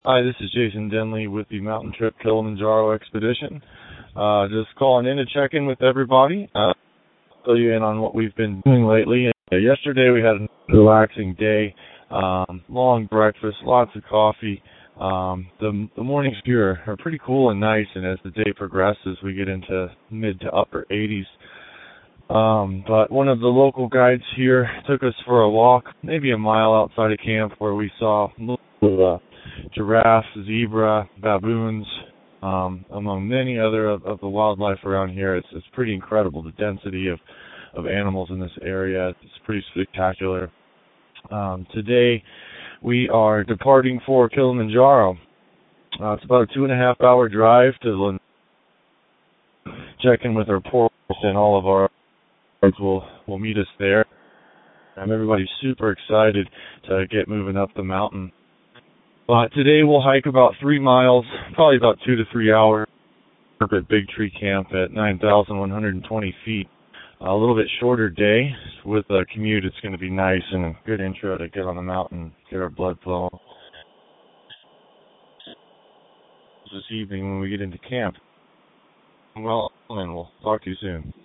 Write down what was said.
Hi, this is Jason Denley with the Mountain Trip Kilimanjaro Expedition. Just calling in to check in with everybody, fill you in on what we've been doing lately. Yesterday we had a relaxing day, long breakfast, lots of coffee. The mornings here are pretty cool and nice, and as the day progresses, we get into mid to upper 80s. But one of the local guides here took us for a walk, maybe a mile outside of camp, where we saw giraffes, zebra, baboons, among many other of the wildlife around here. It's pretty incredible, the density of animals in this area. It's pretty spectacular. Today we are departing for Kilimanjaro. It's about a 2.5 hour drive to check in with our ports, and all of our guides will meet us there. Everybody's super excited to get moving up the mountain. Today we'll hike about 3 miles, probably about 2 to 3 hours, up at Big Tree Camp at 9,120 feet. A little bit shorter day. With a commute, it's going to be nice and a good intro to get on the mountain, get our blood flowing this evening when we get into camp. Well, and we'll talk to you soon.